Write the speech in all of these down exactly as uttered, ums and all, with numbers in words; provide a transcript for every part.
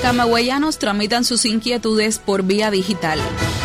Camagüeyanos tramitan sus inquietudes por vía digital.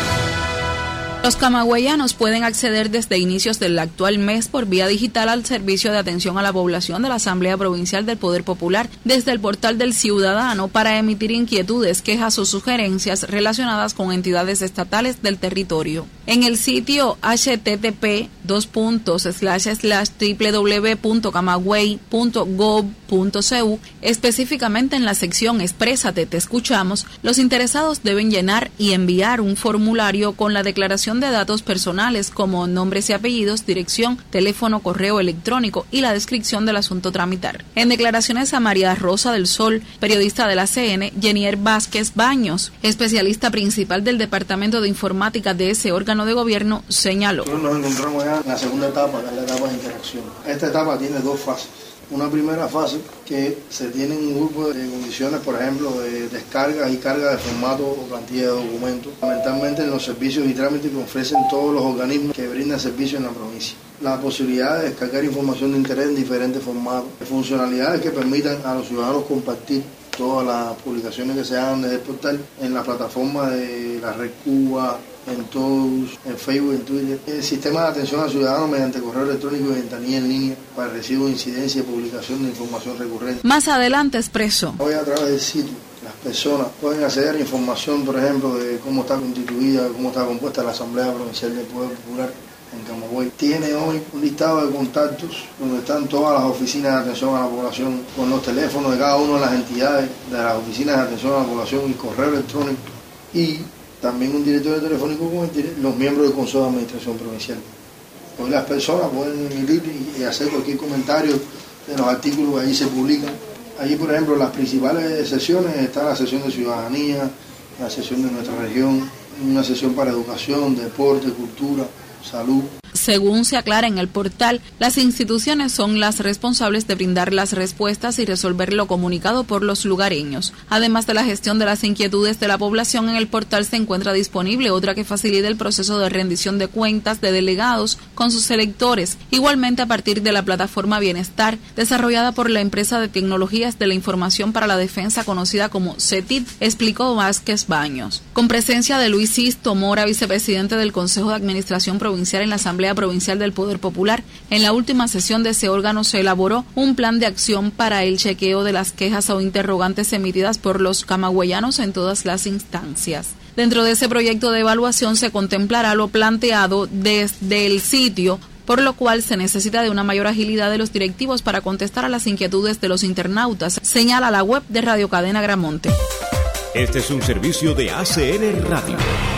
Los camagüeyanos pueden acceder desde inicios del actual mes por vía digital al servicio de atención a la población de la Asamblea Provincial del Poder Popular desde el portal del Ciudadano para emitir inquietudes, quejas o sugerencias relacionadas con entidades estatales del territorio. En el sitio h t t p dos puntos slash slash w w w punto camagüey punto gov punto c u, específicamente en la sección Exprésate, te escuchamos, los interesados deben llenar y enviar un formulario con la declaración de datos personales como nombres y apellidos, dirección, teléfono, correo electrónico y la descripción del asunto tramitar. En declaraciones a María Rosa del Sol, periodista de la C N, Jenier Vázquez Baños, especialista principal del Departamento de Informática de ese órgano de gobierno, señaló. Nosotros nos encontramos ya en la segunda etapa, que es la etapa de interacción. Esta etapa tiene dos fases. Una primera fase que se tiene un grupo de condiciones, por ejemplo, de descargas y cargas de formato o plantilla de documentos, fundamentalmente en los servicios y trámites que ofrecen todos los organismos que brindan servicios en la provincia. La posibilidad de descargar información de interés en diferentes formatos, funcionalidades que permitan a los ciudadanos compartir todas las publicaciones que se hagan desde el portal en la plataforma de la Red Cuba, en todos, en Facebook, en Twitter. El sistema de atención al ciudadano mediante correo electrónico y ventanilla en línea para recibo de incidencia y publicación de información recurrente. Más adelante expresó. Hoy a través del sitio las personas pueden acceder a información, por ejemplo, de cómo está constituida, cómo está compuesta la Asamblea Provincial del Poder Popular en Camagüey. Tiene hoy un listado de contactos donde están todas las oficinas de atención a la población con los teléfonos de cada una de las entidades de las oficinas de atención a la población y correo electrónico, y también un directorio telefónico con los miembros del Consejo de Administración Provincial. Hoy las personas pueden emitir y hacer cualquier comentario de los artículos que allí se publican. Allí, por ejemplo, las principales sesiones está la sesión de ciudadanía, la sesión de nuestra región, una sesión para educación, deporte, cultura, salud. Según se aclara en el portal, las instituciones son las responsables de brindar las respuestas y resolver lo comunicado por los lugareños. Además de la gestión de las inquietudes de la población, en el portal se encuentra disponible otra que facilita el proceso de rendición de cuentas de delegados con sus electores, igualmente a partir de la plataforma Bienestar, desarrollada por la empresa de tecnologías de la información para la defensa conocida como CETID, explicó Vázquez Baños. Con presencia de Luis Sisto Mora, vicepresidente del Consejo de Administración Provincial en la Asamblea Provincial del Poder Popular, en la última sesión de ese órgano se elaboró un plan de acción para el chequeo de las quejas o interrogantes emitidas por los camagüeyanos en todas las instancias. Dentro de ese proyecto de evaluación se contemplará lo planteado desde el sitio, por lo cual se necesita de una mayor agilidad de los directivos para contestar a las inquietudes de los internautas, señala la web de Radio Cadena Gramonte. Este es un servicio de A C N Radio.